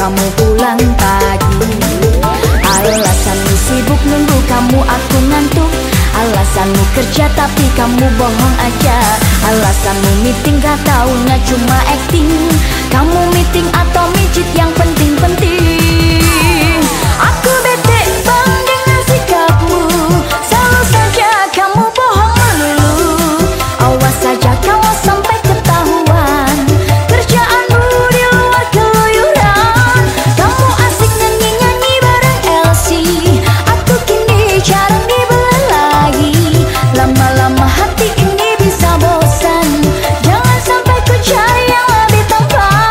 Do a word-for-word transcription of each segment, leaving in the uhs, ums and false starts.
kamu pulang pagi. Alasanmu sibuk nunggu kamu aku ngantuk. Alasanmu kerja tapi kamu bohong aja. Alasanmu meeting gak taunya cuma acting. Kamu meeting atau mijit yang penting-penting. Aku bete bang dengan sikapmu. Selalu saja kamu bohong melulu. Awas saja kamu sampai ketahuan. Kerjaanmu di luar keluyuran. Kamu asik nyanyi-nyanyi bareng Elsie. Aku kini jarang dibeli lagi. Lama-lama hati ini bisa bosan. Jangan sampai ku cari yang lebih tampan.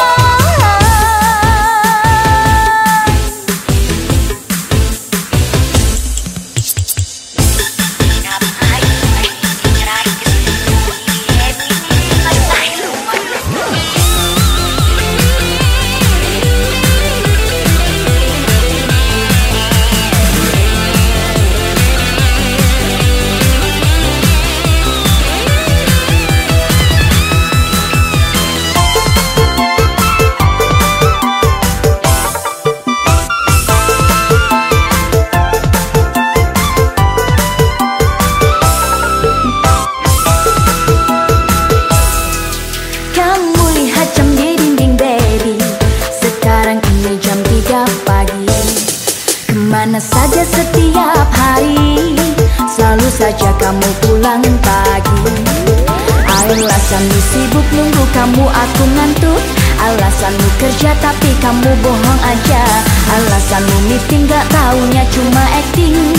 Kamu lihat jam di dinding baby. Sekarang ini jam tiga pagi. Kemana saja setiap hari. Selalu saja kamu pulang pagi. Alasanmu sibuk nunggu kamu aku ngantuk. Alasanmu kerja tapi kamu bohong aja. Alasanmu meeting gak taunya cuma acting.